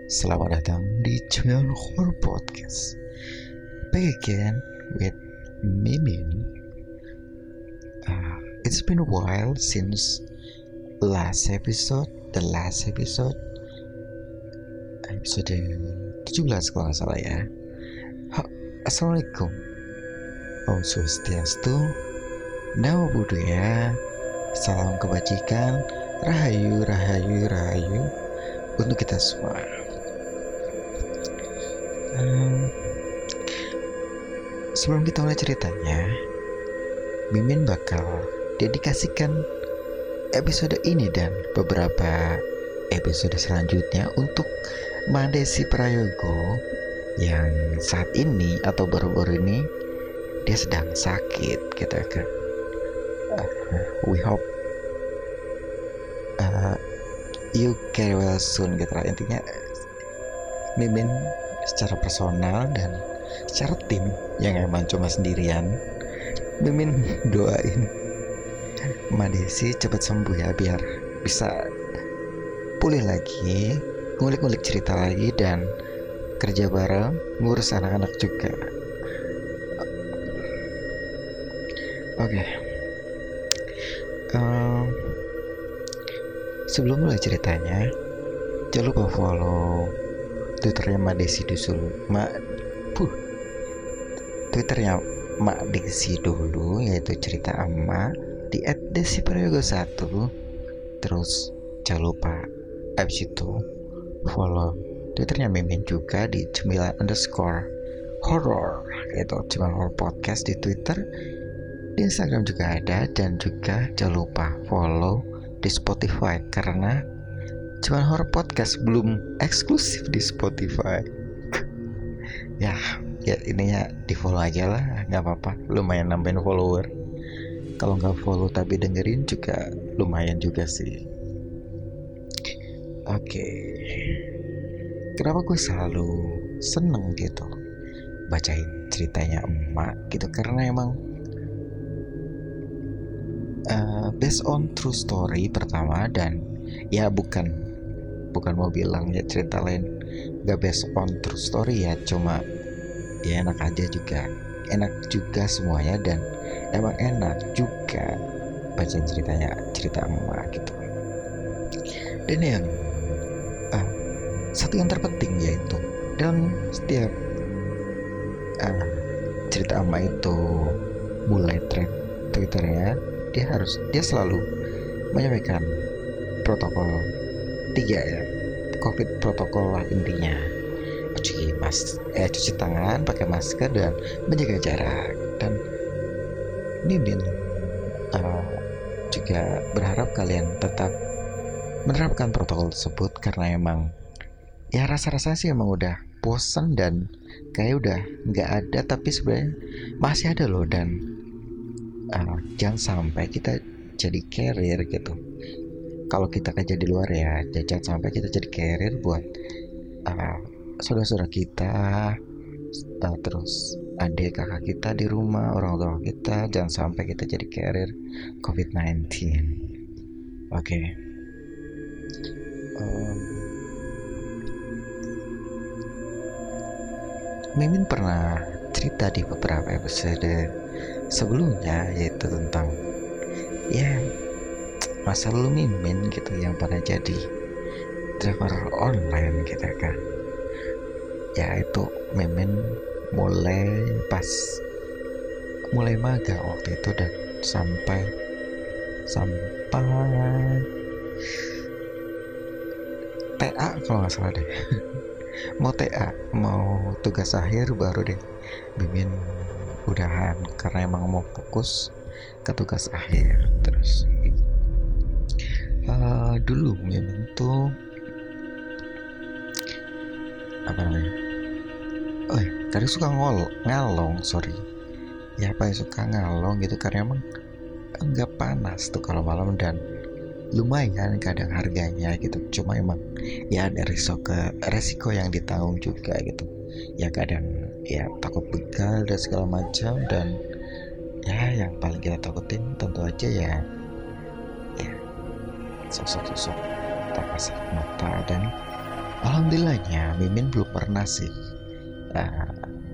Selamat datang di Cuan Horror Podcast. Back again with Mimin. It's been a while since the last episode episode 17 kalau nggak salah ya. Assalamualaikum. Om Swastiastu, Namo Buddhaya, salam kebajikan, rahayu untuk kita semua. Sebelum kita mulai ceritanya, Mimin bakal dedikasikan episode ini dan beberapa episode selanjutnya untuk Madesi Prayogo yang saat ini atau baru-baru ini dia sedang sakit gitu kan. We hope you get well soon gitu lah. Intinya Mimin secara personal dan secara tim yang emang cuma sendirian, Mimin doain Madesi cepat sembuh ya, biar bisa pulih lagi, ngulik-ngulik cerita lagi dan kerja bareng, ngurus anak-anak juga. Oke. Sebelum mulai ceritanya, jangan lupa follow Twitternya Madesi dulu. Twitternya Mak Desi dulu, yaitu cerita ama di @desiprayogo1. Terus jangan lupa abis itu follow Twitternya Mimin juga di 9_horror, yaitu Cuman Horror Podcast di Twitter. Di Instagram juga ada, dan juga jangan lupa follow di Spotify karena Cuman Horror Podcast belum eksklusif di Spotify. ya ininya di follow aja lah, nggak apa-apa, lumayan nambahin follower. Kalau nggak follow tapi dengerin juga lumayan juga sih. Oke. Kenapa gue selalu seneng gitu bacain ceritanya emak gitu, karena emang based on true story pertama, dan ya bukan mau bilang ya cerita lain gak based on true story ya, cuma ya enak juga semuanya, dan emang enak juga baca cerita emak gitu. Dan yang satu yang terpenting yaitu dalam setiap cerita emak itu mulai thread Twitternya, dia selalu menyampaikan protokol 3 ya, COVID protokol lah intinya. Cuci tangan, pakai masker, dan menjaga jarak. Dan Mimin juga berharap kalian tetap menerapkan protokol tersebut, karena emang ya rasa-rasanya sih emang udah bosan dan kayak udah nggak ada, tapi sebenarnya masih ada loh. Dan jangan sampai kita jadi carrier gitu. Kalau kita kerja di luar ya, jangan sampai kita jadi carrier buat saudara-saudara kita, terus adik kakak kita di rumah, orang tua kita. Jangan sampai kita jadi carrier COVID-19. Oke. Mimin pernah cerita di beberapa episode sebelumnya, yaitu tentang ya masa lalu Mimin gitu yang pernah jadi driver online gitu kan. Ya itu Mimin mulai magang waktu itu, dan sampai TA kalau nggak salah deh. mau tugas akhir baru deh Mimin udahan, karena emang mau fokus ke tugas akhir. Terus dulu Mimin tuh apa namanya, tadi suka ngalong suka ngalong gitu, karena emang nggak panas tuh kalau malam, dan lumayan kadang harganya gitu. Cuma emang ya ada resiko yang ditanggung juga gitu ya, kadang ya takut begal dan segala macam. Dan ya yang paling kita takutin tentu aja ya sosok tak kasat mata dan Alhamdulillahnya Mimin belum pernah sih uh,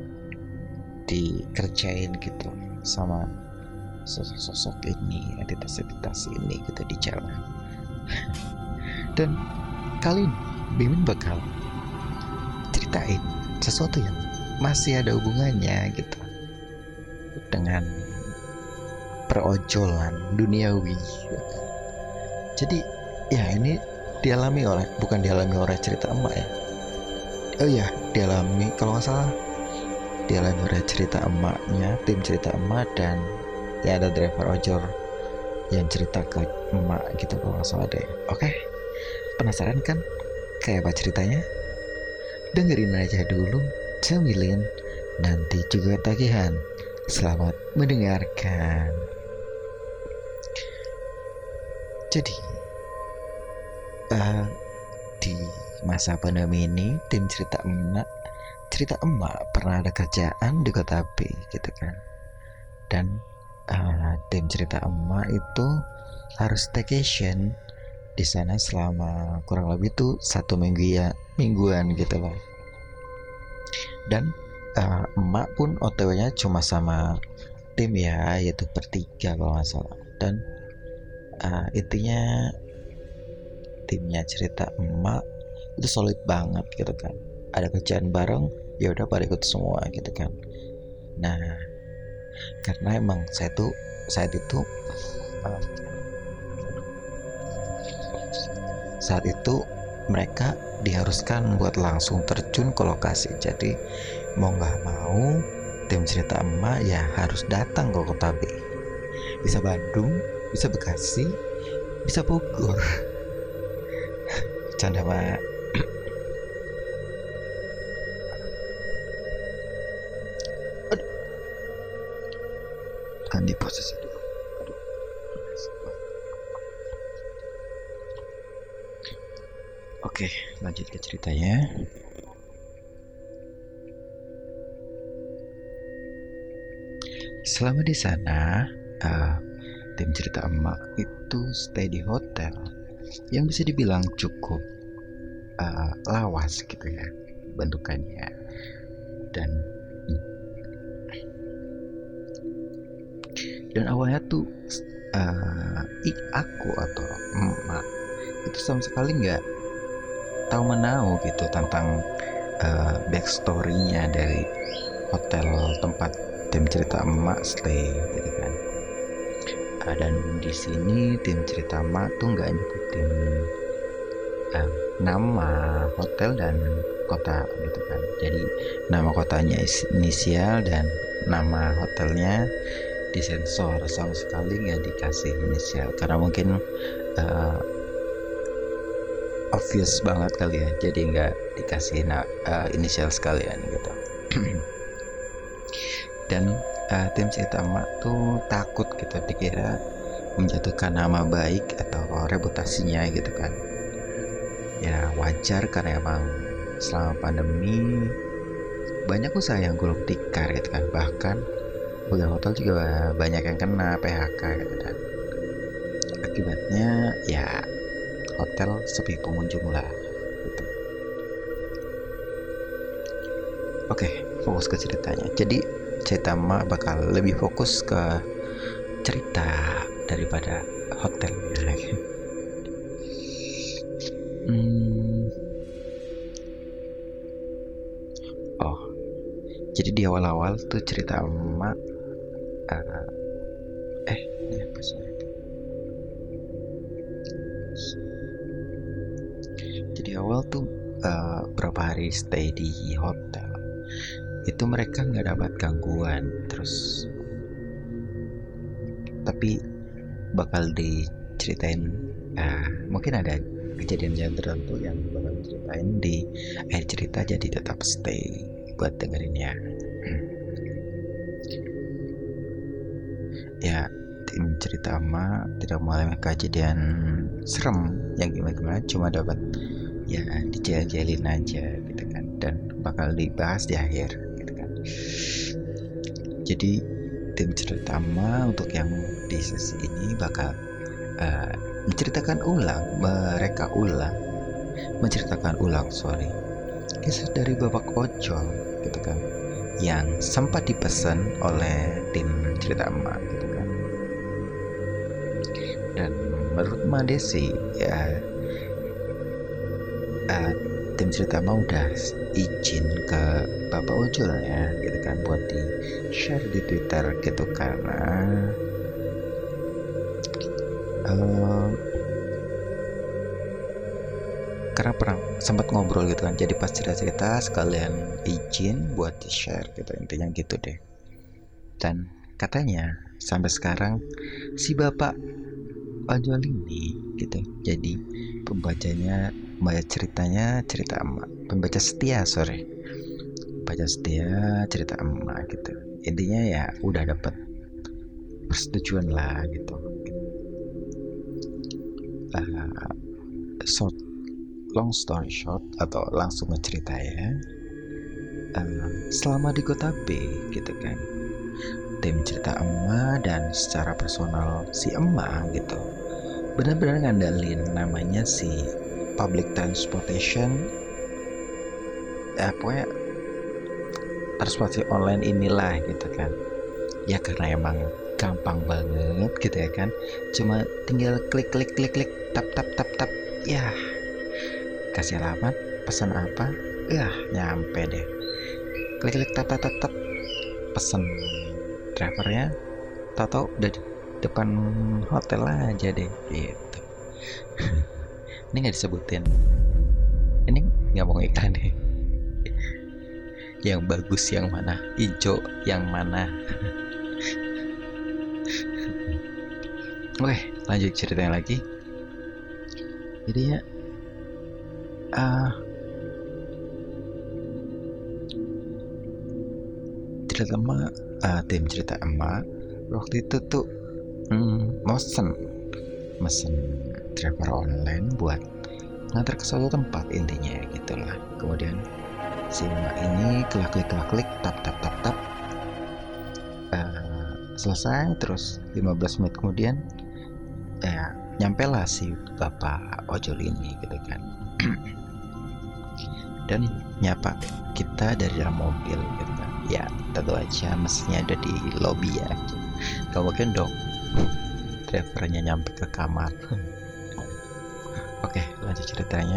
dikerjain gitu sama sosok-sosok ini, entitas-entitas ini gitu di jalan. Dan kali ini Mimin bakal ceritain sesuatu yang masih ada hubungannya gitu dengan perojolan duniawi. Jadi ya ini bukan dialami oleh cerita emak ya. Oh ya, dialami kalau nggak salah dialami oleh cerita emaknya, tim cerita emak, dan ya ada driver ojol yang cerita ke emak gitu kalau nggak salah deh. Oke, penasaran kan kayak apa ceritanya? Dengerin aja dulu, cemilin, nanti juga tagihan. Selamat mendengarkan. Jadi di masa pandemi ini, tim cerita emak pernah ada kerjaan di kota B gitu kan. Dan tim cerita emak itu harus staycation di sana selama kurang lebih tuh 1 mingguan gitu loh. Dan emak pun OTW-nya cuma sama tim ya, yaitu bertiga kalau nggak salah. Dan intinya timnya cerita emak itu solid banget gitu kan. Ada kerjaan bareng, ya udah pada ikut semua gitu kan. Nah, karena emang saat itu mereka diharuskan buat langsung terjun ke lokasi. Jadi mau nggak mau tim cerita emak ya harus datang ke kota B. Bisa Bandung, bisa Bekasi, bisa Bogor. Canda mak. Ganti posisi dulu. Oke, lanjut ke ceritanya. Selama di sana, tim cerita emak itu stay di hotel yang bisa dibilang cukup lawas gitu ya bentukannya. Dan awalnya tuh aku atau emak itu sama sekali nggak tahu menau gitu tentang backstory-nya dari hotel tempat tim cerita emak stay gitu kan. Dan di sini tim cerita emak tuh nggak nyebutin nama hotel dan kota gitu kan. Jadi nama kotanya inisial dan nama hotelnya disensor, sama sekali nggak dikasih inisial karena mungkin obvious banget kali ya, jadi nggak dikasih inisial sekalian gitu. Dan tim cerita emak tuh takut gitu dikira menjatuhkan nama baik atau reputasinya gitu kan. Ya wajar karena emang selama pandemi banyak usaha yang gulung tikar gitu kan. Bahkan beberapa hotel juga banyak yang kena PHK gitu kan. Akibatnya ya hotel sepi pengunjung lah gitu. Oke, fokus ke ceritanya. Jadi cerita emak bakal lebih fokus ke cerita daripada hotelnya. Oh, jadi di awal-awal tuh cerita emak ini apa sih? Jadi awal tuh berapa hari stay di hotel itu mereka nggak dapat gangguan, terus tapi bakal diceritain mungkin ada kejadian tertentu yang bakal diceritain di akhir cerita, jadi tetap stay buat dengerin ya. Ya, tim cerita emak tidak mengalami kejadian serem yang gimana-gimana, cuma dapat ya dijel-jelin aja gitu kan, dan bakal dibahas di akhir gitu kan. Jadi tim cerita emak untuk yang di sesi ini bakal menceritakan mereka ulang menceritakan ulang kisah dari Bapak Ojol gitu kan, yang sempat dipesan oleh tim cerita emak gitu kan. Dan menurut Mbak Desi ya, tim cerita emak udah izin ke Bapak Ojol ya gitu kan buat di share di Twitter gitu, karena pernah sempat ngobrol gitu kan, jadi pas cerita-cerita sekalian izin buat di share gitu, intinya gitu deh. Dan katanya sampai sekarang si Bapak Ojol ini gitu jadi pembacanya, membaca ceritanya cerita emak, pembaca setia baca setia cerita emak gitu. Intinya ya udah dapat persetujuan lah gitu. Long story short atau langsung ngecerita ya, selama di kota B gitu kan, tim cerita emak dan secara personal si emak gitu benar-benar ngandalin namanya si public transportation, pokoknya transportasi online inilah gitu kan ya, karena emang gampang banget gitu ya kan, cuma tinggal klik tap ya, kasih alamat, pesan apa, nyampe deh, klik tap pesen drivernya, tahu udah di depan hotel aja deh gitu. Ini nggak disebutin, ini nggak mau iklan deh, yang bagus yang mana, hijau yang mana. Oke, lanjut ceritanya lagi. Jadi ya tim cerita emak waktu itu tuh mesen driver online buat ngantar ke suatu tempat, intinya gitulah. Kemudian si emak ini klik tap selesai, terus 15 menit kemudian nyampe lah si Bapak Ojol ini gitu kan. Dan nyapa kita dari dalam mobil gitu kan. Ya tentu aja mesinnya ada di lobby ya, gak mungkin dong drivernya nyampe ke kamar. Oke, lanjut ceritanya.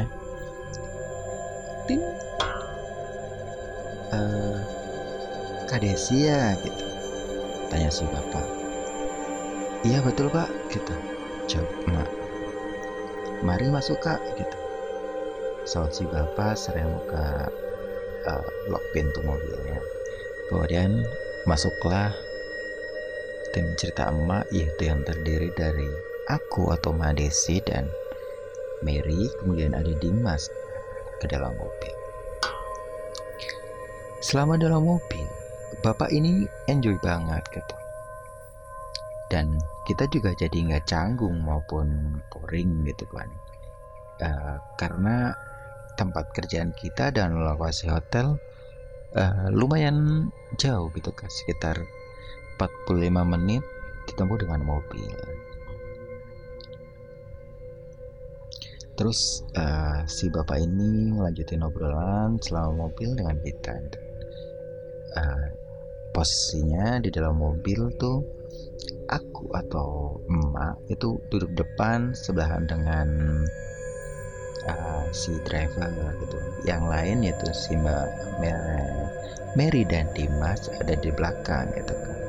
Kak Desi ya gitu, tanya si bapak. Iya betul pak gitu, jawab emak. Mari masuk kak gitu. Saat si bapak sering buka lock pintu mobilnya. Kemudian masuklah tim cerita emak, yaitu yang terdiri dari aku atau Mbak Desi dan Mary, kemudian ada Dimas ke dalam mobil. Selama dalam mobil, bapak ini enjoy banget gitu. Dan kita juga jadi nggak canggung maupun boring gitu kan. Karena tempat kerjaan kita dan lokasi hotel lumayan jauh gitu kan, sekitar 45 menit ditempuh dengan mobil. Terus si bapak ini ngelanjutin obrolan selama mobil dengan kita. Posisinya di dalam mobil tuh aku atau emak itu duduk depan sebelahan dengan si driver gitu. Yang lain yaitu si Mbak Mary dan Dimas ada di belakang gitu kan.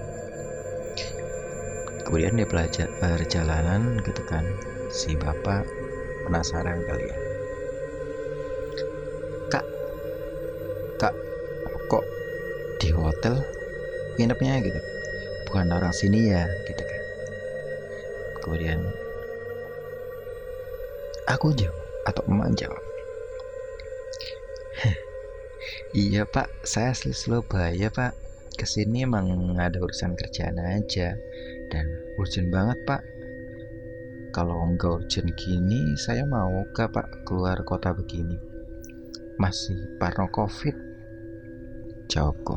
Kemudian di perjalanan gitu kan, si bapak penasaran kali ya, kak kok di hotel nginepnya gitu, bukan orang sini ya gitu kan. Kemudian aku jawab atau emak jawab, iya pak, saya asli Surabaya pak, kesini emang ada urusan kerjaan aja dan urgent banget pak. Kalau enggak urgent gini, saya mau gak pak keluar kota begini, masih parno covid, jawabku.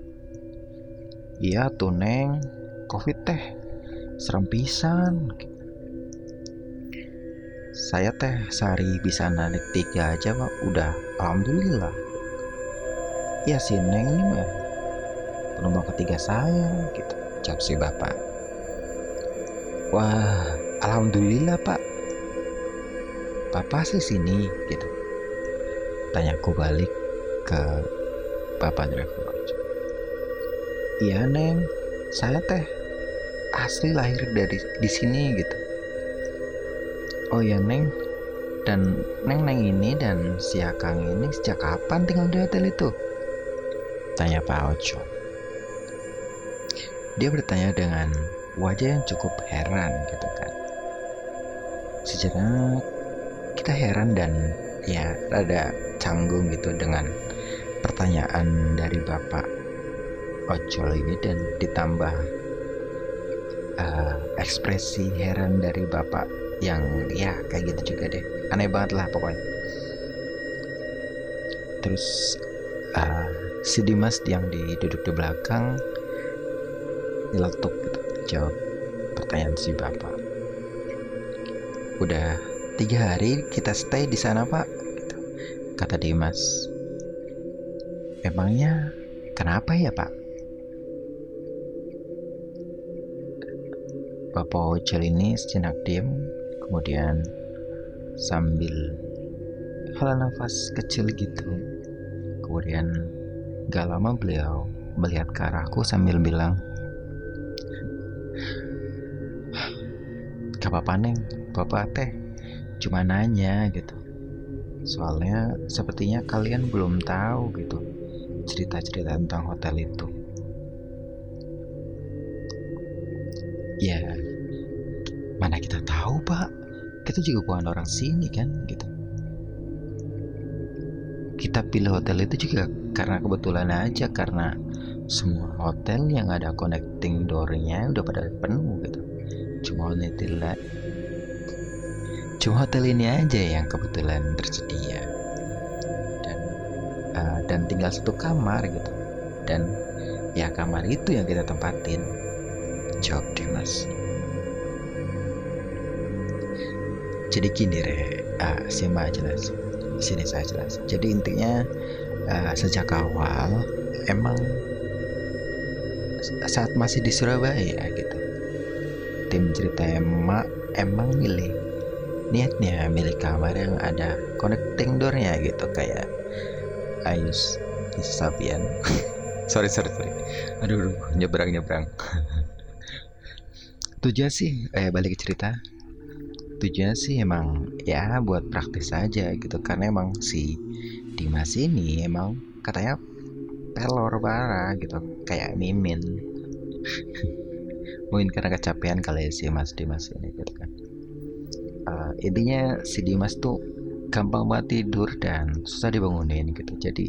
Iya tuh neng, covid teh serem pisan. Saya teh sehari bisa narik 3 aja pak, udah alhamdulillah. Ya si Neng ini mah penumpang ketiga saya gitu, jawab si bapak. Wah, alhamdulillah pak, bapak sih sini gitu, tanyaku balik ke bapak driver ojol. Iya Neng, saya teh asli lahir dari di sini gitu. Oh ya Neng, dan Neng ini dan si Akang ini sejak kapan tinggal di hotel itu? Tanya Pak Ojol. Dia bertanya dengan wajah yang cukup heran gitu kan. Sejenak kita heran dan ya rada canggung gitu dengan pertanyaan dari Bapak Ojol ini, dan ditambah ekspresi heran dari Bapak yang ya kayak gitu juga deh, aneh banget lah pokoknya. Terus si Dimas yang duduk di belakang nyeletuk gitu, jawab pertanyaan si bapak. Udah 3 hari kita stay di sana pak, gitu, kata Dimas. Emangnya kenapa ya pak? Bapak ojol ini sejenak diam, kemudian sambil hela nafas kecil gitu, kemudian gak lama beliau melihat ke arahku sambil bilang, gak apa-apa Neng, bapak teh cuma nanya gitu, soalnya sepertinya kalian belum tahu gitu cerita-cerita tentang hotel itu. Ya mana kita tahu pak, kita juga bukan orang sini kan gitu. Kita pilih hotel itu juga karena kebetulan aja, karena semua hotel yang ada connecting door-nya udah pada penuh gitu. Cuma hotel ini aja yang kebetulan tersedia, dan tinggal 1 kamar gitu, dan ya kamar itu yang kita tempatin, jawab Dimas. Jadi gini simak jelas. Sini saya jelas. Jadi intinya sejak awal emang saat masih di Surabaya gitu, tim cerita emang niatnya milih kamar yang ada connecting door-nya gitu, kayak Ayus Sabian. sorry aduh nyebrang tujuan sih balik ke cerita. Tujuannya sih emang ya buat praktis aja gitu, karena emang si Dimas ini emang katanya pelor parah gitu, kayak Mimin. Mungkin karena kecapean kali ya si Mas Dimas ini gitu kan. Intinya si Dimas tuh gampang banget tidur dan susah dibangunin gitu. Jadi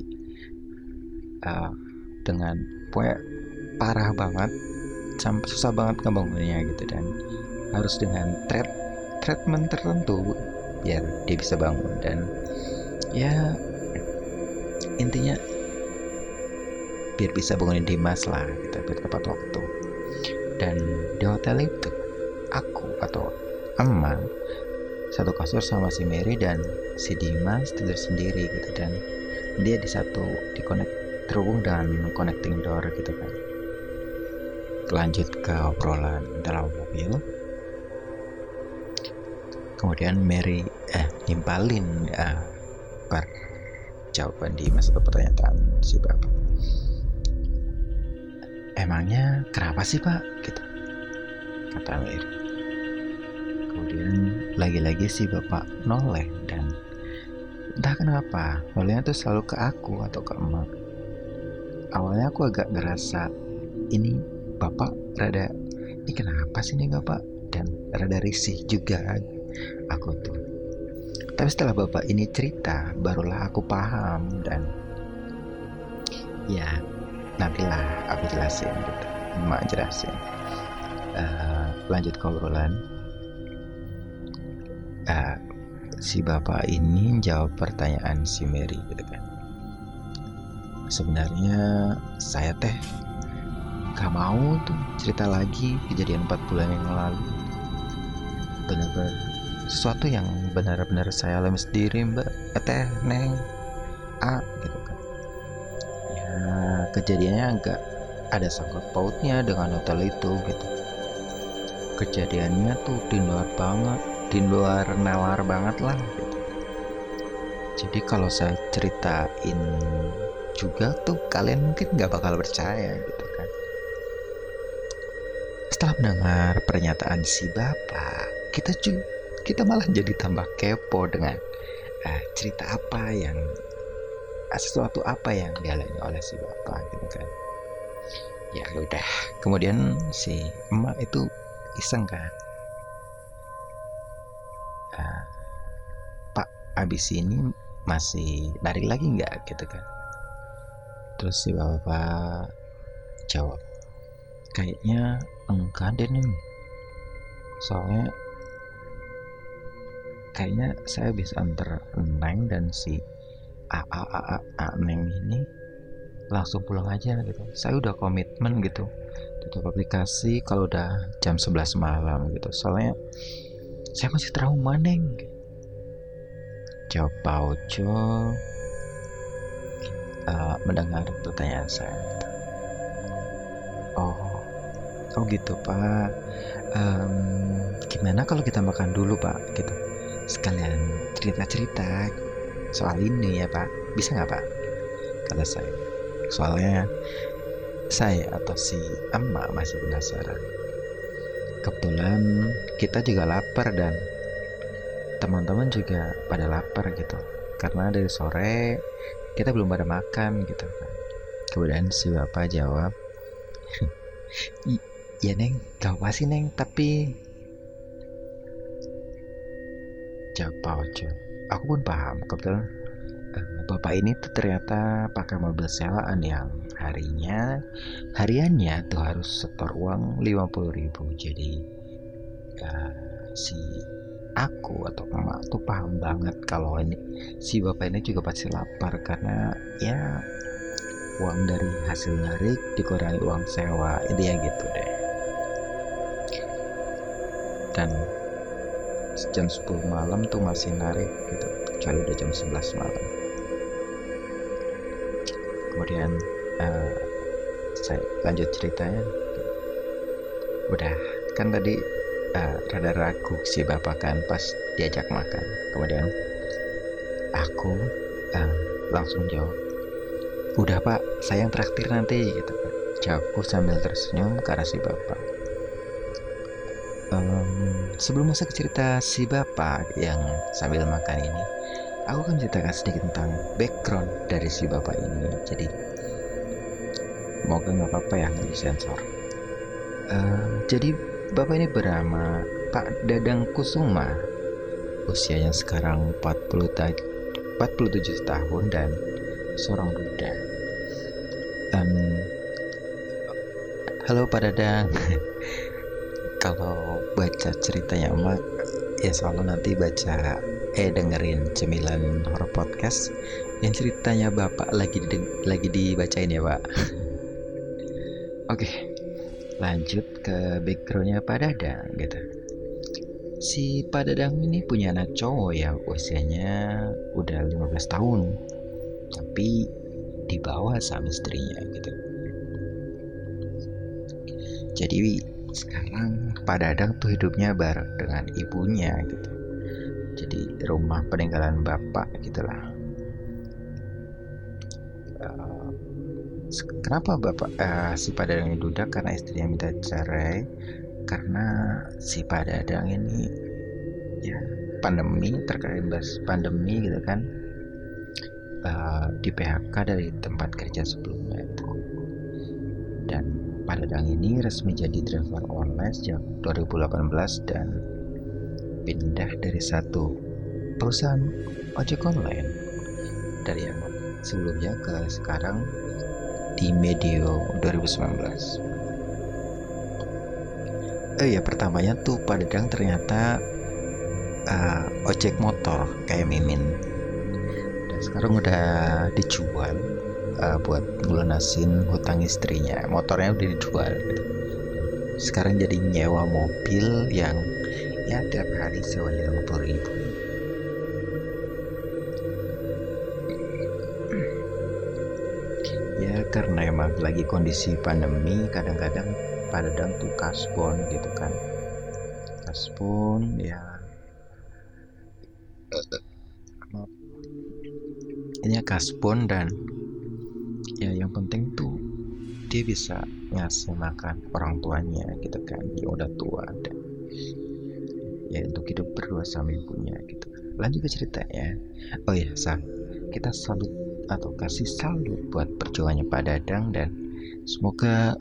dengan parah banget, sampai susah banget ngebangunnya gitu, dan harus dengan treatment tertentu biar dia bisa bangun. Dan ya intinya biar bisa bangunin Dimas lah gitu, biar tepat waktu. Dan di hotel itu aku atau Emak satu kasur sama si Mary, dan si Dimas tidur sendiri gitu, dan dia terhubung dengan connecting door gitu kan. Lanjut ke obrolan dalam mobil. Kemudian Mary nimpalin jawaban Dimas atau pertanyaan si bapak. Emangnya kenapa sih pak? Gitu, kata Mary. Kemudian lagi-lagi si bapak noleh, dan entah kenapa nolehnya tuh selalu ke aku atau ke Emak. Awalnya aku agak ngerasa ini bapak rada, ini kenapa sih nih bapak, dan rada risih juga aku tuh. Tapi setelah bapak ini cerita, barulah aku paham, dan ya nantilah aku jelasin gitu, Emak jelasin. Lanjut ke obrolan. Si bapak ini jawab pertanyaan si Mary gitu kan. Sebenarnya saya teh gak mau tuh cerita lagi kejadian 4 bulan yang lalu. Benar-benar sesuatu yang benar-benar saya alami sendiri, Mbak Teh Neng A gitu kan. Ya kejadiannya agak ada sangkut pautnya dengan hotel itu gitu. Kejadiannya tuh di luar nalar banget lah gitu. Jadi kalau saya ceritain juga tuh kalian mungkin nggak bakal percaya gitu kan. Setelah mendengar pernyataan si bapak, kita malah jadi tambah kepo dengan cerita apa yang sesuatu apa yang dialami oleh si bapak gitu kan. Ya udah, kemudian si emak itu iseng kan, Pak, abis ini masih lari lagi nggak gitu kan. Terus si bapak jawab, kayaknya enggak deh Neng, soalnya kayaknya saya bisa antar Neng dan si Neng ini langsung pulang aja gitu. Saya udah komitmen gitu tutup aplikasi kalau udah jam 11 malam gitu, soalnya saya masih trauma Neng. Jawab Pak Ojo mendengar pertanyaan saya. Oh gitu Pak, gimana kalau kita makan dulu Pak gitu, sekalian cerita-cerita soal ini ya Pak, bisa nggak Pak, kata saya. Soalnya saya atau si emak masih penasaran. Kebetulan kita juga lapar dan teman-teman juga pada lapar gitu, karena dari sore kita belum pada makan gitu kan. Kemudian si bapak jawab, ya Neng, gak apa sih Neng, tapi jawab Pak Ojo. Aku pun paham, kebetulan bapak ini tuh ternyata pakai mobil sewaan yang hariannya tuh harus setor uang 50.000. Jadi si aku atau emak tuh paham banget kalau ini si bapak ini juga pasti lapar, karena ya uang dari hasil narik dikurangi uang sewa, ini ya gitu deh. Dan jam 10 malam tuh masih narik gitu, kecuali udah jam 11 malam. Kemudian saya lanjut ceritanya. Udah kan tadi rada ragu si bapak kan pas diajak makan. Kemudian aku langsung jawab, udah Pak, saya yang traktir nanti gitu kan. Jawabku sambil tersenyum ke arah si bapak. Sebelum masuk ke cerita si bapak yang sambil makan ini, aku akan ceritakan sedikit tentang background dari si bapak ini. Jadi semoga nggak apa-apa ya, nggak disensor. Jadi bapak ini bernama Pak Dadang Kusuma, usianya sekarang 47 tahun dan seorang duda. Halo Pak Dadang. Kalau baca ceritanya emak ya selalu nanti dengerin Cemilan Horror Podcast yang ceritanya bapak lagi dibacain ya Pak. Oke, lanjut ke backgroundnya Pak Dadang gitu. Si Pak Dadang ini punya anak cowok yang usianya udah 15 tahun, tapi di bawah sama istrinya gitu. Jadi sekarang Pak Dadang tuh hidupnya bareng dengan ibunya gitu. Jadi rumah peninggalan bapak gitulah. Kenapa bapak si Pak Dadang ini duda? Karena istrinya minta cerai. Karena si Pak Dadang ini ya terkait pandemi gitu kan, di PHK dari tempat kerja sebelumnya itu. Dan Pak Dadang ini resmi jadi driver online sejak 2018 dan pindah dari satu perusahaan ojek online dari yang sebelumnya ke sekarang di medio 2019. Pertamanya tuh Pak Dadang ternyata ojek motor kayak Mimin, dan sekarang udah dijual buat ngelunasin hutang istrinya. Motornya udah dijual gitu. Sekarang jadi nyewa mobil yang Ya tiap hari sewanya 50.000. Ya karena emang lagi kondisi pandemi, kadang-kadang Pak Dadang tuh kasbon gitu kan. Kasbon ya, ini kasbon, dan ya yang penting tuh dia bisa ngasih makan orang tuanya gitu kan, yang udah tua, dan ya untuk hidup berdua sama ibunya gitu. Lanjut ke ceritanya. Oh ya, kita salut atau kasih salut buat perjuangannya Pak Dadang, dan semoga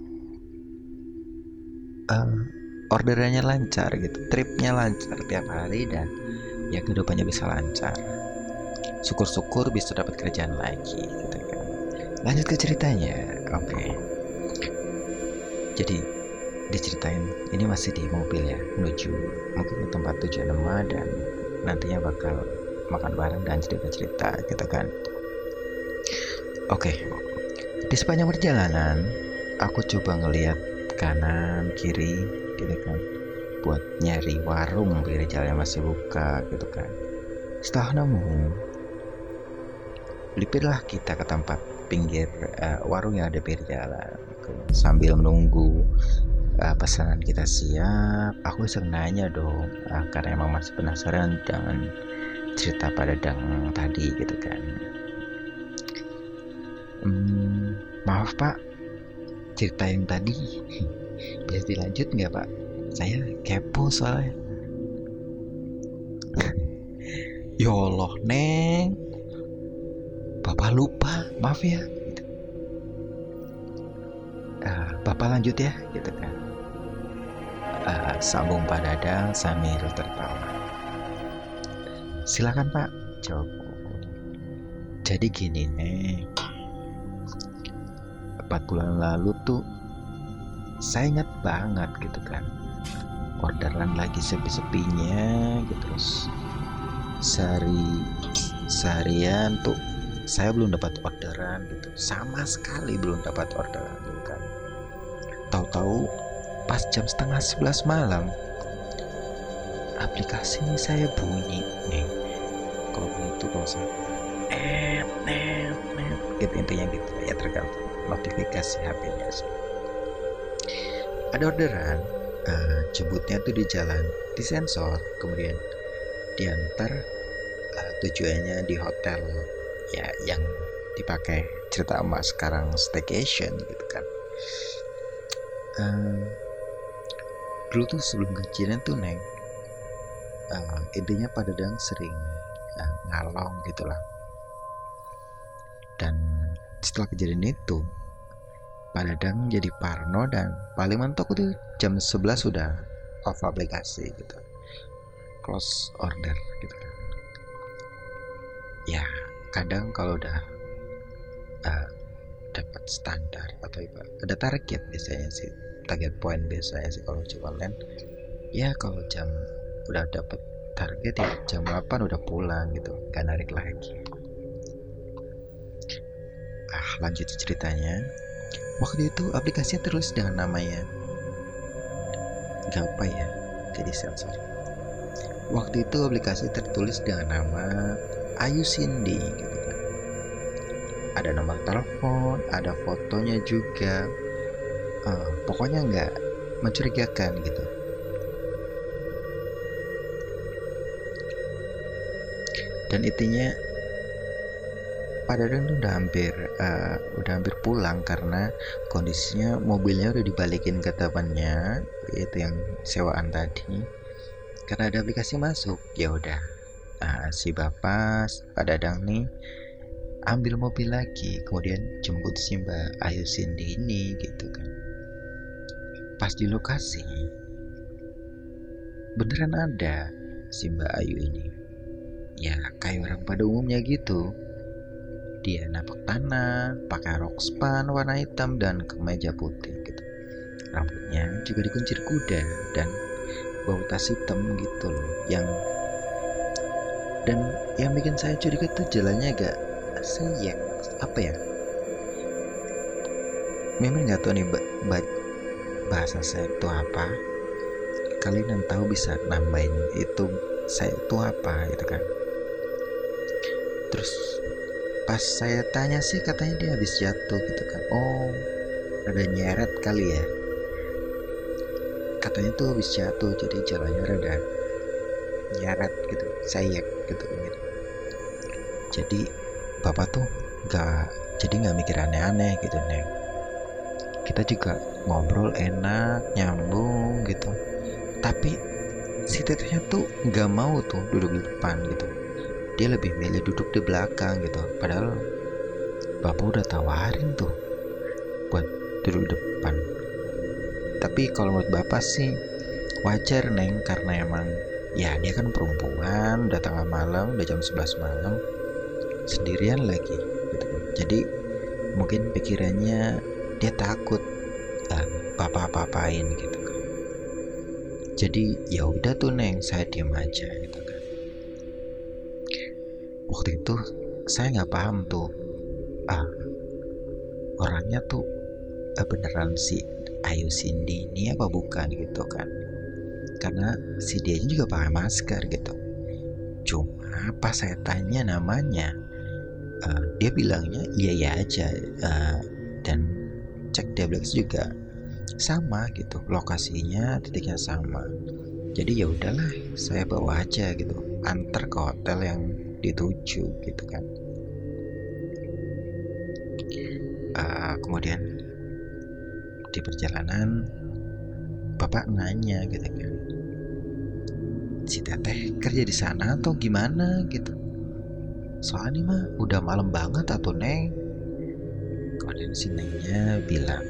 orderannya lancar gitu, tripnya lancar tiap hari, dan ya kehidupannya bisa lancar. Syukur-syukur bisa dapat kerjaan lagi gitu kan. Lanjut ke ceritanya. Oke. Jadi diceritain ini masih di mobil ya, menuju mungkin ke tempat tujuan Emma, dan nantinya bakal makan bareng dan cerita-cerita gitu kan. Oke. Di sepanjang perjalanan aku coba ngelihat kanan kiri gitu kan, buat nyari warung pinggir jalan yang masih buka gitu kan. Setelah nemu, melipirlah kita ke tempat pinggir warung yang ada pinggir jalan gitu. Sambil menunggu pesanan kita siap, aku iseng nanya dong, karena emang masih penasaran dengan cerita Pak Dadang tadi gitu kan. Maaf Pak, cerita yang tadi bisa dilanjut nggak Pak? Saya kepo soalnya. Ya Allah Neng, Bapak lupa, maaf ya. Bapak lanjut ya gitu kan. Sambung Pak Dadang sambil tertawa. Silakan Pak, jawabku. Jadi gini Neng, 4 bulan lalu tuh saya ingat banget gitu kan, orderan lagi sepi-sepinya gitu, terus seharian tuh saya belum dapat orderan gitu, sama sekali belum dapat orderan gitu kan. Tahu-tahu pas jam 10:30 malam aplikasi ini saya bunyi nih, kalau itu kalau saya net gitu, intinya gitu ya, tergantung notifikasi HP-nya sih. Ada orderan, jemputnya tuh di jalan, disensor, kemudian diantar, tujuannya di hotel ya yang dipakai cerita emas sekarang, staycation gitu kan. Dulu tuh sebelum gajian tuh Neng, intinya Pak Dadang sering ngalong gitulah, dan setelah kejadian itu Pak Dadang jadi parno, dan paling mentok itu jam 11 sudah off aplikasi gitu, close order gitu kan. Ya kadang kalau udah dapat standar atau ada target, biasanya sih target point biasanya sih kalau jual online ya, kalau jam udah dapat target ya jam 8 udah pulang gitu, gak narik lagi. Lanjut ceritanya. Waktu itu aplikasinya terus dengan namanya gak apa ya, jadi sensor. Waktu itu aplikasi tertulis dengan nama Ayu Cindy gitu kan. Ada nomor telepon, ada fotonya juga, pokoknya nggak mencurigakan gitu. Dan intinya Pak Dadang tuh udah hampir pulang, karena kondisinya mobilnya udah dibalikin ke temannya itu yang sewaan tadi, karena ada aplikasi masuk. Ya udah, si Pak Dadang nih ambil mobil lagi, kemudian jemput si Mbak Ayu Cindy ini gitu kan. Pas di lokasi beneran ada si Mbak Ayu ini, ya kayak orang pada umumnya gitu. Dia napak tanah, pakai rok span warna hitam dan kemeja putih gitu. Rambutnya juga dikuncir kuda dan bau tas hitam gitu loh. Dan yang bikin saya curiga tuh jalannya agak seyek, apa ya? Memang nggak tahu nih bahasa saya itu apa. kalian yang tahu bisa nambahin itu saya itu apa gitu kan. Terus pas saya tanya sih katanya dia habis jatuh gitu kan. Oh, rada nyeret kali ya, katanya tuh habis jatuh jadi jalannya rada nyeret gitu, sayek gitu kan. Jadi bapak tuh nggak mikir aneh-aneh gitu Neng. Kita juga ngobrol enak, nyambung gitu. Tapi si tetehnya tuh nggak mau tuh duduk di depan gitu. Dia lebih milih duduk di belakang gitu. Padahal bapak udah tawarin tuh buat duduk di depan. Tapi kalau menurut bapak sih wajar Neng, karena emang ya dia kan perempuan, udah tengah malam, udah jam 11 malam, sendirian lagi gitu. Jadi mungkin pikirannya dia takut bapak apa-apain gitu kan. Jadi ya udah tuh Neng, saya diam aja gitu kan. Waktu itu saya nggak paham tuh orangnya tuh beneran si Ayu Cindy ini apa bukan gitu kan, karena si dia juga pakai masker gitu. Cuma pas saya tanya namanya, dia bilangnya iya iya aja, dan cek Deblux juga sama gitu, lokasinya titiknya sama. Jadi ya udahlah, saya bawa aja gitu, antar ke hotel yang dituju gitu kan. Kemudian di perjalanan bapak nanya gitu kan, si teteh kerja di sana atau gimana gitu, soalnya mah udah malam banget atau Neng. Kemudian si Nengnya bilang,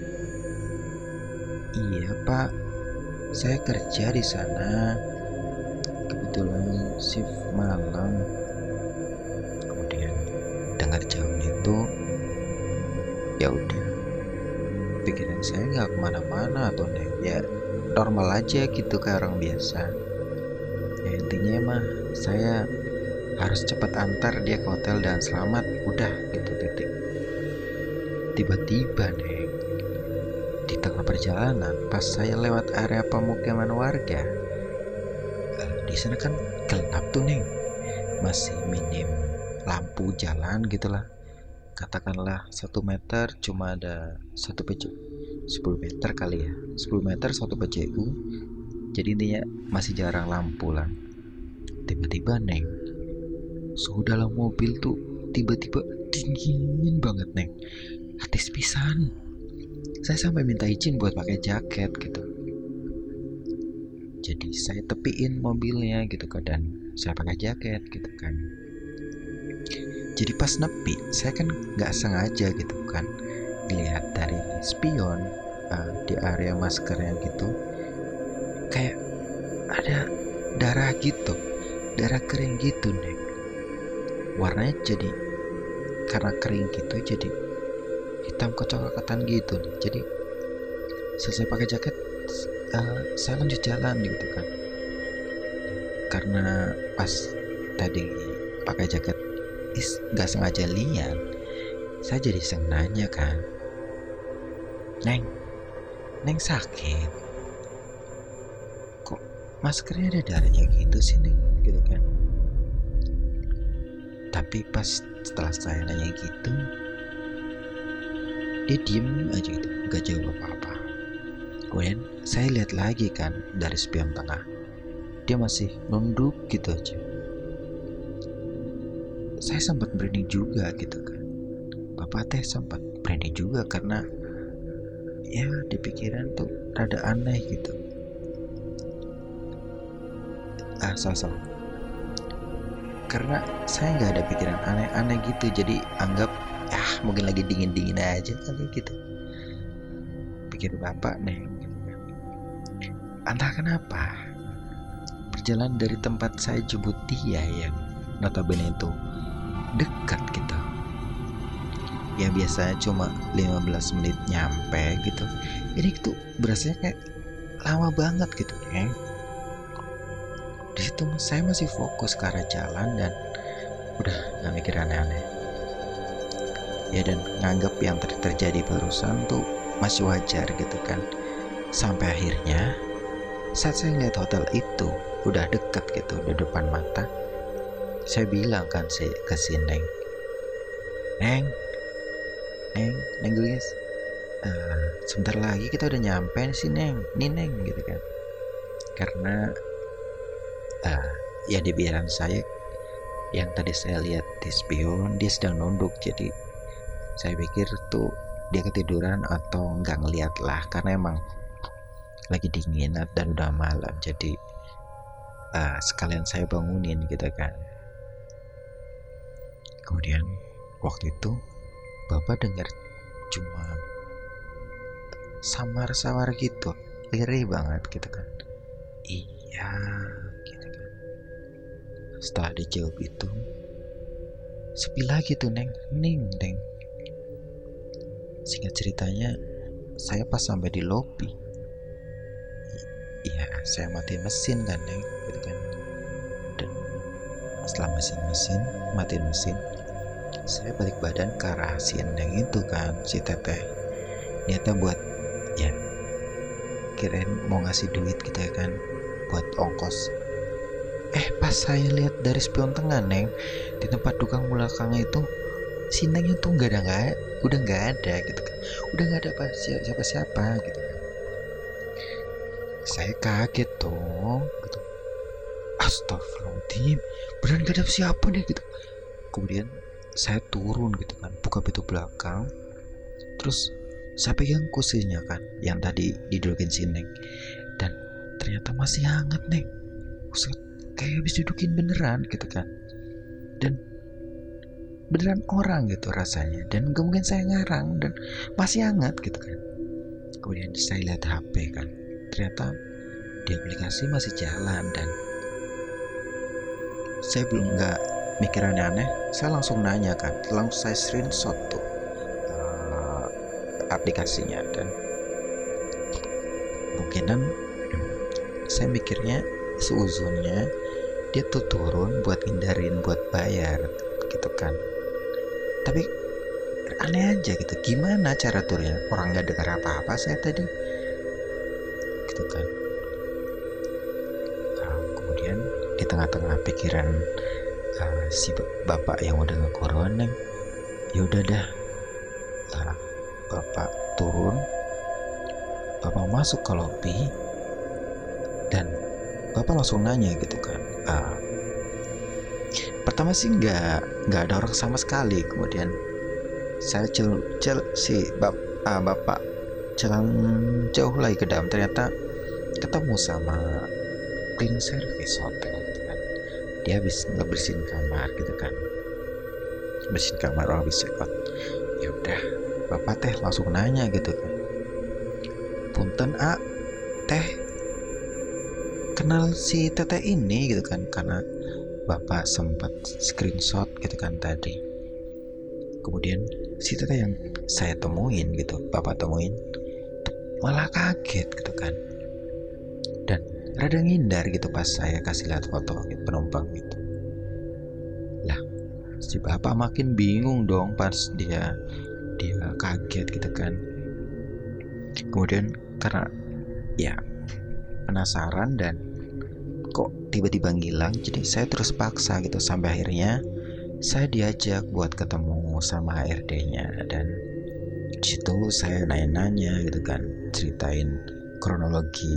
iya pak, saya kerja di sana, kebetulan shift malam. Kemudian dengar jawab itu, ya udah, pikiran saya nggak kemana-mana atau Neng, ya normal aja gitu kayak orang biasa. Ya intinya mah saya harus cepat antar dia ke hotel dan selamat, udah gitu titik. Tiba-tiba Neng, di tengah perjalanan pas saya lewat area pemukiman warga, di sana kan gelap tuh Neng, masih minim lampu jalan gitulah. Katakanlah 1 meter cuma ada 1 PCU, 10 meter kali ya, 10 meter 1 PCU. Jadi intinya masih jarang lampu lah. Tiba-tiba Neng, suhu dalam mobil tuh tiba-tiba dingin banget Neng, atis pisan. Saya sampai minta izin buat pakai jaket gitu. Jadi saya tepiin mobilnya gitu kan, dan saya pakai jaket gitu kan. Jadi pas nepi, saya kan nggak sengaja gitu kan ngelihat dari spion di area maskernya gitu, kayak ada darah gitu, darah kering gitu Neng. Warnanya jadi, karena kering gitu jadi hitam kecoklatan gitu nih. Jadi selesai pakai jaket, saya lanjut jalan gitu kan. Karena pas tadi pakai jaket nggak sengaja lihat, saya jadi iseng nanya kan, Neng sakit? Kok maskernya ada darahnya gitu sih Neng? Gitu kan. Tapi pas setelah saya nanya gitu, dia diem aja gitu, gak jawab apa-apa. Kemudian saya lihat lagi kan dari spion tengah, dia masih nunduk gitu aja. Saya sempat merinding juga gitu kan. Bapak teh sempat merinding juga karena ya di pikiran tuh rada aneh gitu. Salah. Karena saya nggak ada pikiran aneh-aneh gitu, jadi anggap mungkin lagi dingin-dingin aja kali gitu, pikir bapak Neng. Entah kenapa perjalanan dari tempat saya jemput dia yang notabene itu dekat gitu, yang biasanya cuma 15 menit nyampe gitu, ini tuh berasanya kayak lama banget gitu Neng. Di situ saya masih fokus ke arah jalan dan udah nggak mikir aneh-aneh ya, dan nganggap yang terjadi barusan tuh masih wajar gitu kan. Sampai akhirnya Saat saya lihat hotel itu udah deket gitu, di depan mata, saya bilang kan ke si Neng, Neng, Neng, Neng Gelis, sebentar lagi kita udah nyampe sih Neng, nih Neng gitu kan. Karena ya di pikiran saya yang tadi saya lihat di spion dia sedang nunduk, jadi saya pikir tuh dia ketiduran atau nggak ngeliat lah, karena emang lagi dingin dan udah malam, jadi sekalian saya bangunin gitu kan. Kemudian waktu itu bapak dengar cuma samar-samar gitu, lirih banget gitu kan. Iya gitu kan. Setelah dijawab itu sepi lagi tuh Neng. Singkat ceritanya, saya pas sampai di lobi, iya saya matiin mesin kan Neng gitu kan. Dan setelah matiin mesin, saya balik badan ke arah si Neng itu kan, si Teteh. Niatnya buat ya kirain mau ngasih duit gitu ya kan, buat ongkos. Pas saya lihat dari spion tengah Neng, di tempat tukang belakangnya itu si Neng itu udah nggak ada gitu kan, udah nggak ada siapa-siapa gitu kan. Saya kaget dong gitu, astagfirullahaladzim, beneran gak ada siapa deh gitu. Kemudian saya turun gitu kan, buka pintu belakang, terus saya pegang kursinya kan yang tadi didudukin si Neng, dan ternyata masih hangat Neng. Kayak habis dudukin beneran gitu kan, dan beneran orang gitu rasanya, dan gak mungkin saya ngarang, dan masih hangat gitu kan. Kemudian saya lihat HP kan, ternyata di aplikasi masih jalan, dan saya belum nggak mikir aneh-aneh, saya langsung nanya kan, langsung saya screenshot tuh aplikasinya, dan mungkinan saya mikirnya seuzonnya dia tuh turun buat hindarin buat bayar gitu kan. Tapi aneh aja gitu, gimana cara turunnya, orang nggak dengar apa-apa saya tadi gitu kan. Kemudian di tengah-tengah pikiran si bapak yang udah ngekoron, ya udah dah, bapak turun, bapak masuk ke lobi, dan bapak langsung nanya gitu kan. Pertama sih nggak ada orang sama sekali. Kemudian saya bapak jalan jauh lagi ke dalam, ternyata ketemu sama cleaning service hotel gitu kan. Dia habis ngebersihin kamar gitu kan, bersihin kamar orang habis check out. Ya udah, bapak teh langsung nanya gitu kan, punten teh kenal si Teteh ini gitu kan, karena bapak sempat screenshot gitu kan tadi. Kemudian si Teteh yang saya temuin gitu, bapak temuin, malah kaget gitu kan, dan rada ngindar gitu pas saya kasih lihat foto gitu, penumpang gitu. Lah si bapak makin bingung dong pas dia kaget gitu kan. Kemudian karena ya penasaran dan kok tiba-tiba ngilang, jadi saya terus paksa gitu, sampai akhirnya saya diajak buat ketemu sama HRD-nya, dan disitu saya nanya-nanya gitu kan, ceritain kronologi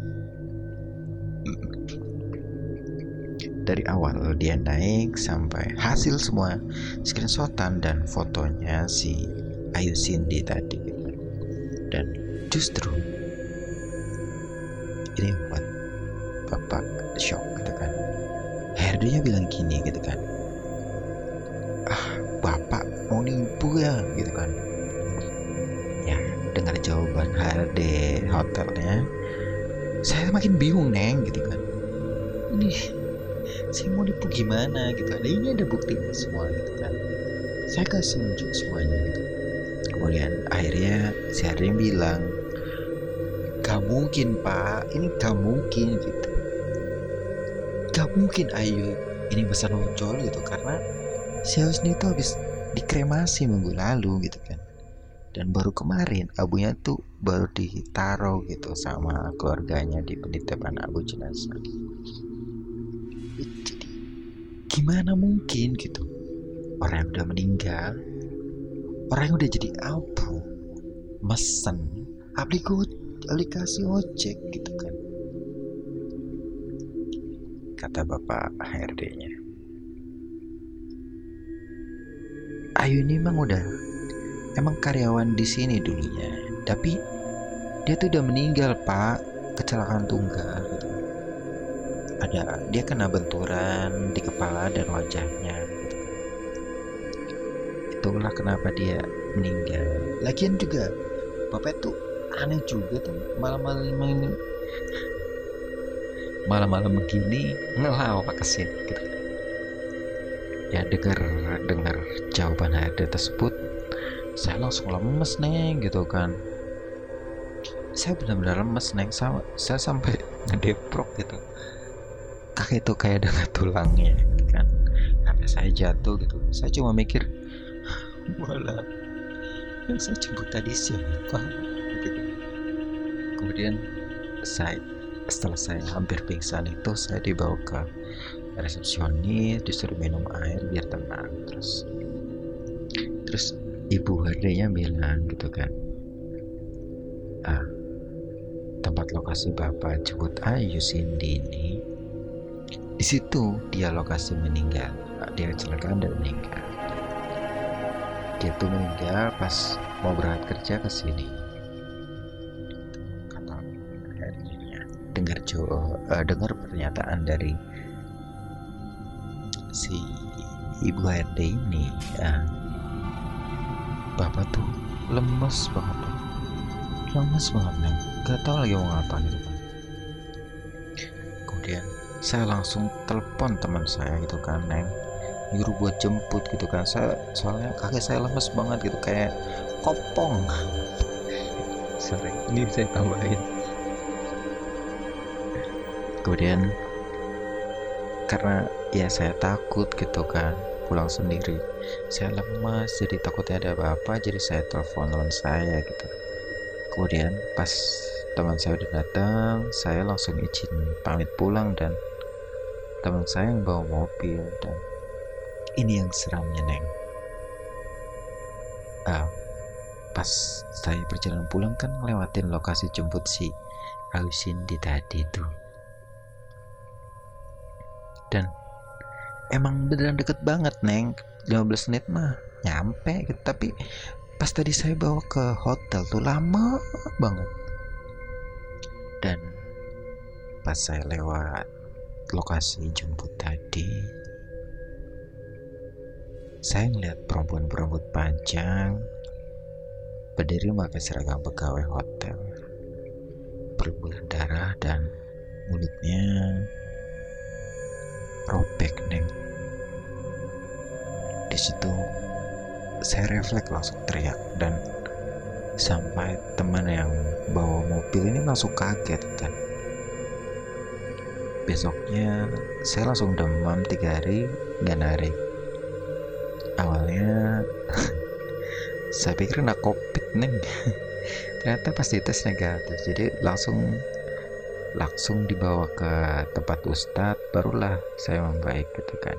dari awal dia naik sampai hasil semua screenshotan dan fotonya si Ayu Cindy tadi gitu. Dan justru ini yang buat bapak shock gitu kan. HRD-nya bilang gini gitu kan, bapak mau nipu ya gitu kan. Ya dengar jawaban HRD hotelnya, saya makin bingung Neng gitu kan, ini saya mau nipu gimana gitu kan, ini ada buktinya semua gitu kan, saya kasih unjuk semuanya gitu. Kemudian akhirnya si HRD bilang, gak mungkin pak, ini gak mungkin gitu, gak mungkin Ayu ini bisa nonjol gitu, karena si Husni itu habis dikremasi minggu lalu gitu kan. Dan baru kemarin abunya tuh baru ditaruh gitu sama keluarganya di penitipan abu jenazah. Jadi gimana mungkin gitu, orang yang udah meninggal, orang yang udah jadi abu, mesen aplikasi ojek gitu kan. Kata bapak HRD-nya, Ayu ini emang karyawan di sini dulunya, tapi dia tuh udah meninggal pak, kecelakaan tunggal gitu. Dia kena benturan di kepala dan wajahnya gitu. Itulah kenapa dia meninggal. Lagian juga bapak tuh aneh juga tuh, malam-malam begini ngelawak ke sini gitu. Ya dengar jawaban HRD tersebut, saya langsung lemes neng gitu kan. Saya benar-benar lemes neng, saya sampai ngedeprok gitu. Kaki itu kayak dengan tulangnya kan. Sampai saya jatuh gitu. Saya cuma mikir, wala, yang saya jemput tadi siapa gitu. Kemudian setelah saya hampir pingsan itu, saya dibawa ke resepsionis, disuruh minum air biar tenang. Terus ibu HRD-nya bilang gitu kan, tempat lokasi bapak jemput Ayu Cindy ini, di situ dia lokasi meninggal. Dia kecelakaan dan meninggal. Dia tuh meninggal pas mau berangkat kerja ke sini. Kata HRD-nya. Dengar pernyataan dari si ibu HRD ini, bapak tuh lemes banget nih, gak tahu lagi mau ngapain gitu kan. Kemudian saya langsung telepon teman saya gitu kan, neng, nyuruh buat jemput gitu kan. Soalnya kaki saya lemes banget gitu, kayak kopong. Sorry, ini saya tambahin. Kemudian karena ya saya takut gitu kan pulang sendiri, saya lemas, jadi takutnya ada apa-apa, jadi saya telepon teman saya gitu. Kemudian pas teman saya udah datang, saya langsung izin pamit pulang, dan teman saya yang bawa mobil. Dan ini yang seramnya neng, pas saya perjalanan pulang kan ngelewatin lokasi jemput si Ayu Cindy tadi tuh, dan emang beneran deket banget neng, 15 menit mah nyampe gitu. Tapi pas tadi saya bawa ke hotel tuh lama banget. Dan pas saya lewat lokasi jemput tadi, saya ngeliat perempuan berambut panjang berdiri pakai seragam pegawai hotel, berlumuran darah dan mulutnya robek neng. Di situ saya refleks langsung teriak, dan sampai teman yang bawa mobil ini langsung kaget kan. Besoknya saya langsung demam 3 hari gak narik. Awalnya saya pikir kena covid neng, ternyata pas dites negatif. Jadi langsung dibawa ke tempat ustadz, barulah saya membaik gitu kan.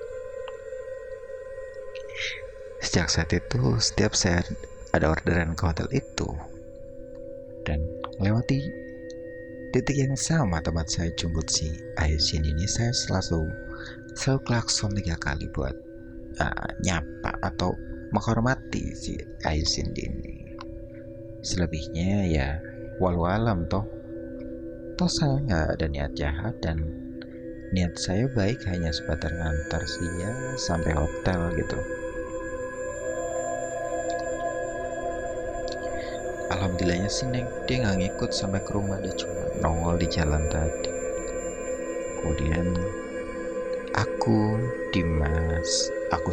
Sejak saat itu, setiap saya ada orderan ke hotel itu dan melewati titik yang sama tempat saya jemput si Ayu Cindy ini, saya selalu klakson 3 kali buat nyapa atau menghormati si Ayu Cindy ini. Selebihnya ya walau alam, toh saya nggak ada niat jahat, dan niat saya baik hanya sebatas ngantar dia sampai hotel gitu. Alhamdulillahnya sih neng, dia nggak ngikut sampai ke rumah, dia cuma nongol di jalan tadi. Kemudian aku, Dimas,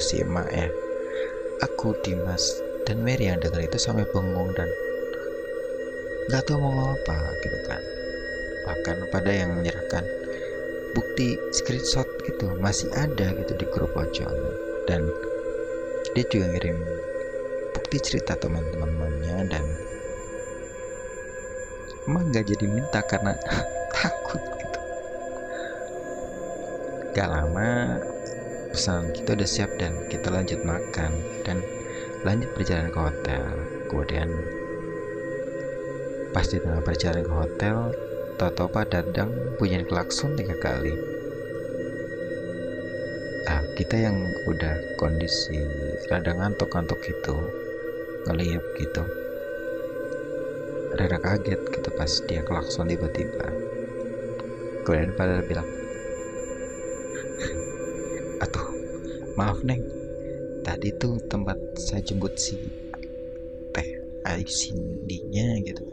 dan Mary yang dengar itu sampai bengong dan nggak tahu mau apa gitu kan. Bahkan pada yang menyerahkan bukti screenshot gitu masih ada gitu di grup ojol, dan dia juga ngirim bukti cerita teman-temannya, dan emang nggak jadi minta karena takut gitu. Gak lama pesanan kita udah siap dan kita lanjut makan dan lanjut perjalanan ke hotel. Kemudian pas di tengah perjalanan ke hotel, tahu-tahu Pak Dadang bunyiin klakson 3 kali. Kita yang udah kondisi rada ngantuk-ngantuk gitu, ngeliat gitu, rada kaget gitu pas dia klakson tiba-tiba. Kemudian Pak Dadang bilang, "Atuh, maaf Neng, tadi tuh tempat saya jemput si Teh Cindy-nya gitu."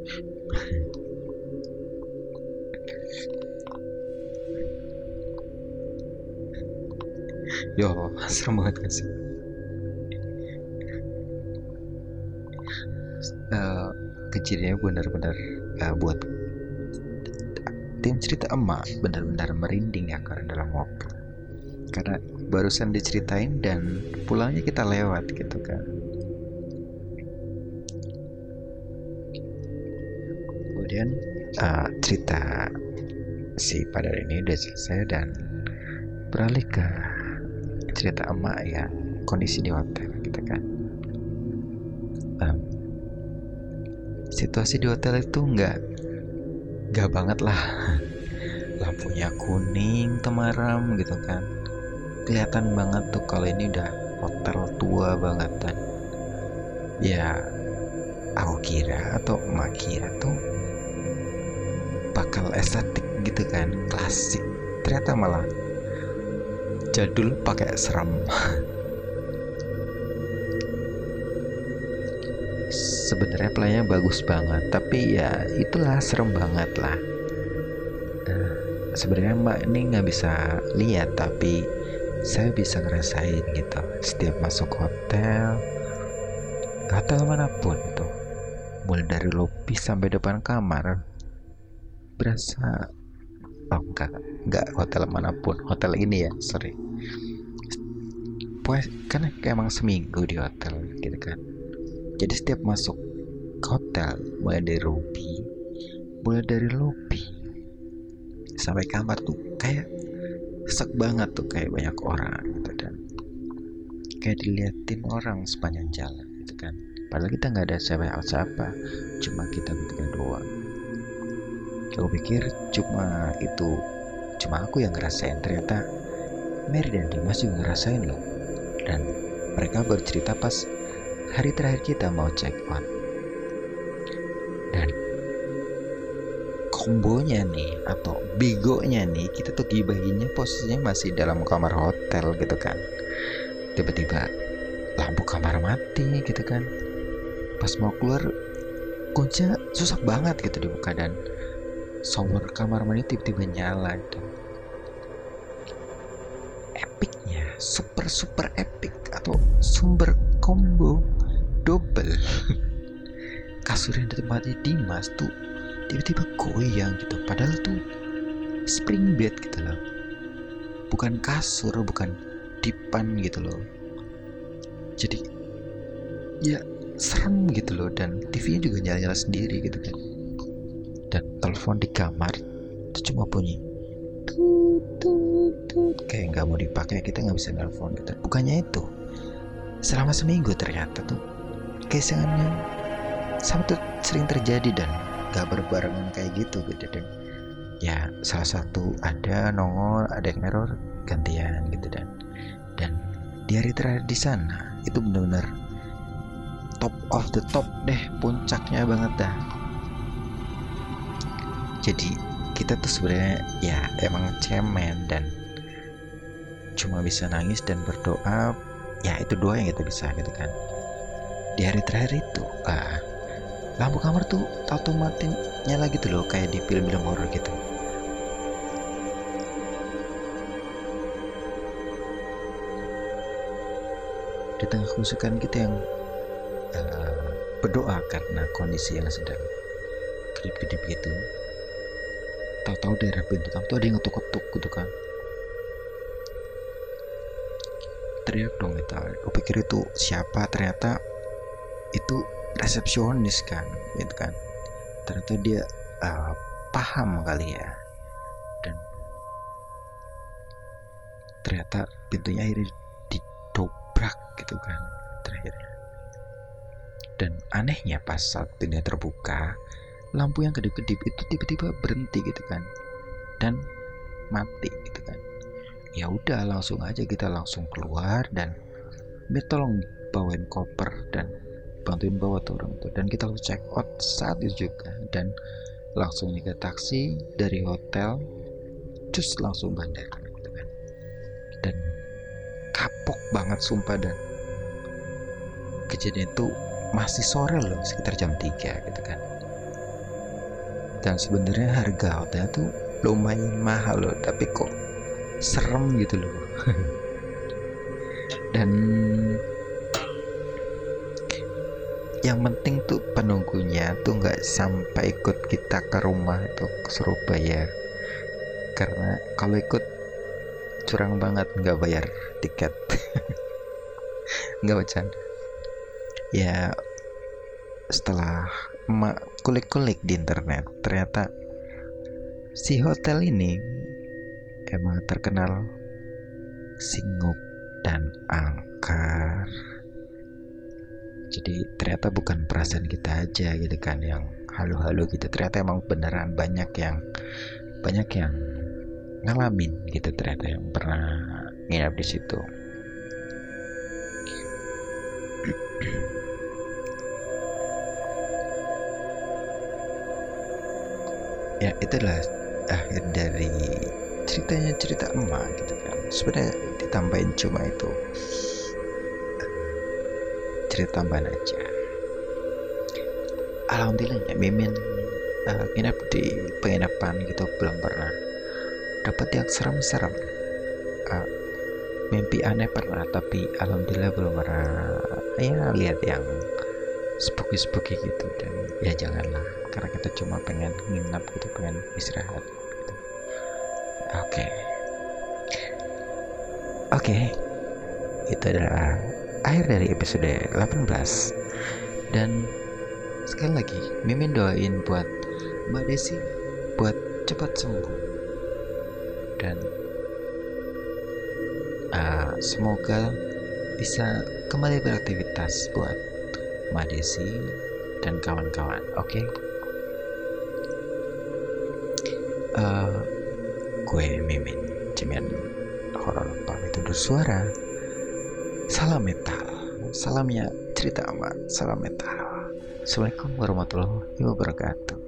Yo, serem banget gak sih? Kejadiannya benar-benar buat tim cerita emak benar-benar merinding ya karena dalam mobil. Karena barusan diceritain dan pulangnya kita lewat gitu kan. Kemudian cerita si Padar ini udah selesai dan beralih ke cerita emak ya, kondisi di hotel gitu kan. Situasi di hotel itu nggak banget lah. Lampunya kuning temaram gitu kan, kelihatan banget tuh kalau ini udah hotel tua banget. Dan ya aku kira atau emak kira tuh bakal estetik gitu kan, klasik, ternyata malah jadul pakai seram. Sebenarnya pelayannya bagus banget, tapi ya itulah serem banget lah. Sebenarnya Mbak ini nggak bisa lihat, tapi saya bisa ngerasain gitu. Setiap masuk hotel manapun itu, mulai dari lobi sampai depan kamar, berasa enggak hotel manapun, hotel ini ya, sorry. Kan emang seminggu di hotel gitu kan. Jadi setiap masuk ke hotel, mulai dari lobi sampai kamar tuh kayak sek banget tuh, kayak banyak orang gitu, dan kayak diliatin orang sepanjang jalan gitu kan. Padahal kita nggak ada siapa-siapa, cuma kita bertiga doang. Aku pikir cuma aku yang ngerasain, ternyata Mary dan Dimas juga ngerasain loh. Dan mereka bercerita pas hari terakhir kita mau check out. Dan kombonya nih atau bigonya nih, kita tuh gibahinnya posisinya masih dalam kamar hotel gitu kan. Tiba-tiba lampu kamar mati gitu kan. Pas mau keluar kuncinya susah banget gitu dibuka, dan shower kamar mandi tiba-tiba nyala gitu. Epicnya, super epic atau sumber combo double. Kasur yang ditempati Dimas tuh tiba-tiba goyang gitu, padahal tuh spring bed gitu loh, bukan kasur, bukan dipan gitu loh. Jadi ya serem gitu loh, dan TV-nya juga nyala-nyala sendiri gitu kan. Dan telepon di kamar itu cuma bunyi tut, kayak nggak mau dipakai, kita nggak bisa nelpon gitu. Bukannya itu, selama seminggu ternyata tuh kesengannya sama tuh sering terjadi dan gak berbarengan kayak gitu dan ya salah satu ada nongol, ada yang error, gantian gitu. Dan di hari terakhir di sana itu benar-benar top of the top deh, puncaknya banget dah. Jadi kita tuh sebenarnya ya emang cemen dan cuma bisa nangis dan berdoa, ya itu doa yang kita bisa gitu kan. Di hari terakhir itu lampu kamar tuh auto mati nyala gitu loh, kayak di film-film horor gitu. Di tengah kemusikan kita yang berdoa karena kondisi yang sedang kedip-kedip gitu, tahu-tahu daerah pintu tamu tuh ada yang ngetuk-ngetuk gitu kan. Teriak dong kita, aku pikir itu siapa, ternyata itu resepsionis kan, gitu kan. Ternyata dia paham kali ya, dan ternyata pintunya akhirnya didobrak gitu kan terakhirnya. Dan anehnya pas saat pintunya terbuka, lampu yang kedip-kedip itu tiba-tiba berhenti gitu kan, dan mati gitu kan. Ya udah, langsung aja kita langsung keluar dan dia tolong bawain koper dan bantuin bawa tuh orang itu, dan kita langsung check out saat itu juga, dan langsung nyegat taksi dari hotel terus langsung bandara gitu kan. Dan kapok banget sumpah, dan kejadian itu masih sore loh, sekitar jam 3 gitu kan. Dan sebenarnya harga hotel tuh lumayan mahal loh, tapi kok serem gitu loh. Dan yang penting tuh penunggunya tuh nggak sampai ikut kita ke rumah itu, suruh bayar. Karena kalau ikut curang banget, nggak bayar tiket. Nggak bercanda ya. Setelah emak kulik-kulik di internet, ternyata si hotel ini emang terkenal singgup dan angker. Jadi ternyata bukan perasaan kita aja gitu kan yang halu-halu gitu, ternyata emang beneran banyak yang ngalamin gitu, ternyata yang pernah nginap di situ. Ya itulah akhir dari cerita emak gitu kan. Sebenarnya ditambahin cuma itu cerita tambahan aja. Alhamdulillahnya Mimin nginap di penginapan gitu belum pernah dapat yang serem-serem. Mimpi aneh pernah, tapi alhamdulillah belum pernah ya lihat yang spooky gitu. Dan ya janganlah, karena kita cuma pengen nginap gitu, pengen istirahat gitu. Oke, itu adalah akhir dari episode 18. Dan sekali lagi Mimin doain buat Mbak Desi buat cepat sembuh, dan semoga bisa kembali beraktivitas buat Mbak Desi dan kawan-kawan. Oke. Gue Mimin Cemian Horor pamit undur suara. Salam metal, salamnya cerita aman, salam metal. Assalamualaikum warahmatullahi wabarakatuh.